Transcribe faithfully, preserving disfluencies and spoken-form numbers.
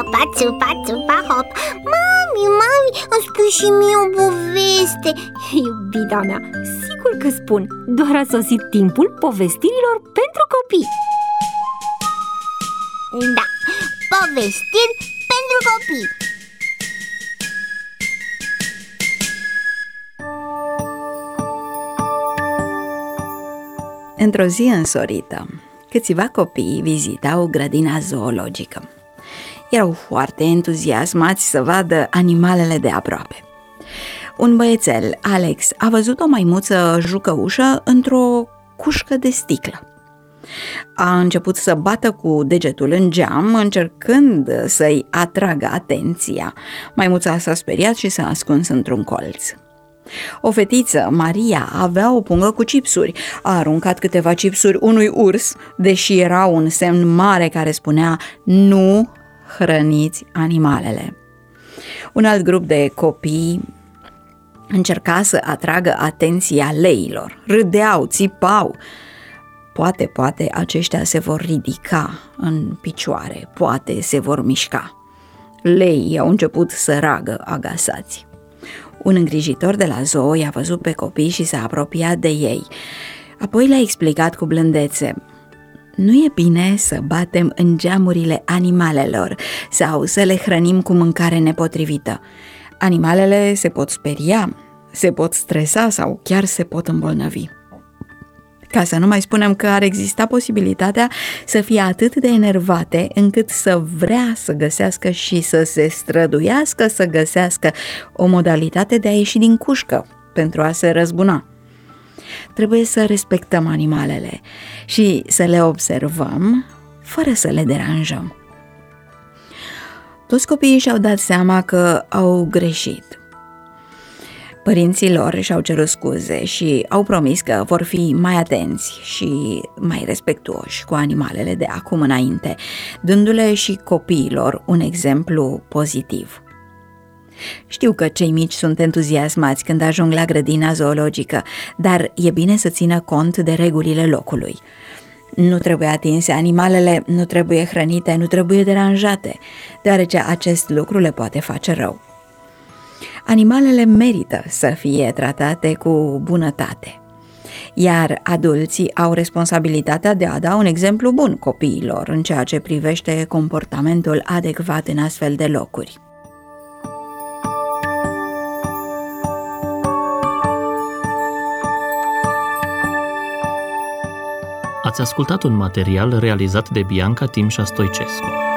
țupa, țupa, țupa, hop. Mami, mami, îmi spui și mie o poveste. Iubita mea, sigur că spun. Doar a sosit timpul povestirilor pentru copii. Da, povestiri pentru copii. Într-o zi însorită, câțiva copii vizitau grădina zoologică. Erau foarte entuziasmați să vadă animalele de aproape. Un băiețel, Alex, a văzut o maimuță jucăușă într-o cușcă de sticlă. A început să bată cu degetul în geam, încercând să-i atragă atenția. Maimuța s-a speriat și s-a ascuns într-un colț. O fetiță, Maria, avea o pungă cu chipsuri. A aruncat câteva chipsuri unui urs, deși era un semn mare care spunea: nu hrăniți animalele. Un alt grup de copii încerca să atragă atenția leilor. Râdeau, țipau. Poate, poate aceștia se vor ridica în picioare, poate se vor mișca. Leii au început să ragă agasați. Un îngrijitor de la zoo i-a văzut pe copii și s-a apropiat de ei. Apoi le-a explicat cu blândețe: nu e bine să batem în geamurile animalelor sau să le hrănim cu mâncare nepotrivită. Animalele se pot speria, se pot stresa sau chiar se pot îmbolnăvi. Ca să nu mai spunem că ar exista posibilitatea să fie atât de enervate încât să vrea să găsească și să se străduiască să găsească o modalitate de a ieși din cușcă pentru a se răzbuna. Trebuie să respectăm animalele și să le observăm fără să le deranjăm. Toți copiii și-au dat seama că au greșit. Părinții lor și-au cerut scuze și au promis că vor fi mai atenți și mai respectuoși cu animalele de acum înainte, dându-le și copiilor un exemplu pozitiv. Știu că cei mici sunt entuziasmați când ajung la grădina zoologică, dar e bine să țină cont de regulile locului. Nu trebuie atinse animalele, nu trebuie hrănite, nu trebuie deranjate, deoarece acest lucru le poate face rău. Animalele merită să fie tratate cu bunătate, iar adulții au responsabilitatea de a da un exemplu bun copiilor în ceea ce privește comportamentul adecvat în astfel de locuri. Ați ascultat un material realizat de Bianca Timșa Stoicescu.